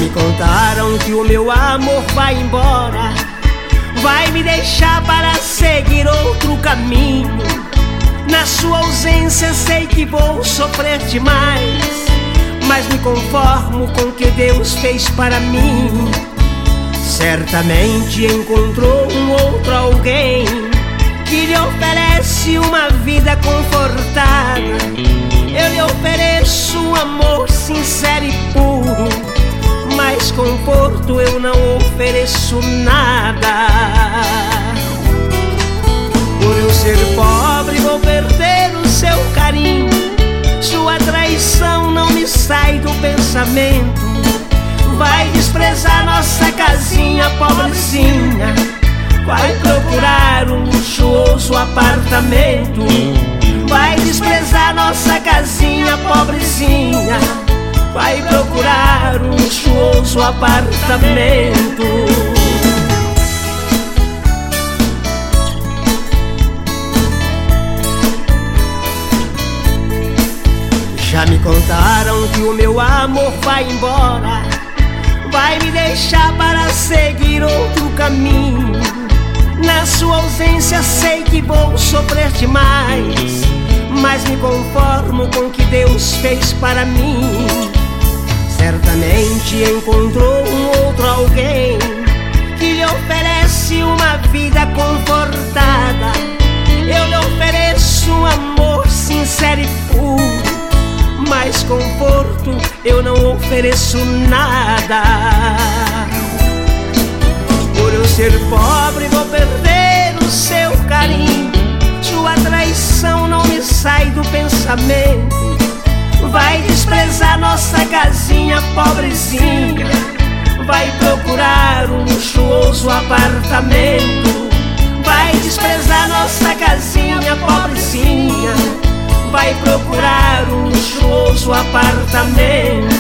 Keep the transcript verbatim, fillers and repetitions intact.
me contaram que o meu amor vai embora, vai me deixar para seguir outro caminho. Na sua ausência sei que vou sofrer demais, mas me conformo com o que Deus fez para mim. Certamente encontrou um outro alguém que lhe oferece uma vida confortável. Eu lhe ofereço um amor sincero e puro, mas conforto eu não ofereço nada. Por eu ser pobre vou perder o seu carinho, sua traição não me sai do pensamento. Vai desprezar nossa casinha pobrezinha, vai procurar um luxuoso apartamento. Vai desprezar nossa casinha pobrezinha, vai procurar um luxuoso apartamento. Já me contaram que o meu amor vai embora, vai me deixar para seguir outro caminho. Na sua ausência sei que vou sofrer demais, mas me conformo com o que Deus fez para mim. Certamente encontrou um outro alguém que lhe oferece uma vida confortada. Eu lhe ofereço um amor sincero e puro, mas conforto eu não ofereço nada. Por eu ser pobre vou perder o seu carinho, sua traição não me sai do pensamento. Vai desprezar nossa casinha pobrezinha, vai procurar um luxuoso apartamento. Vai desprezar nossa casinha pobrezinha, vai procurar um luxuoso apartamento.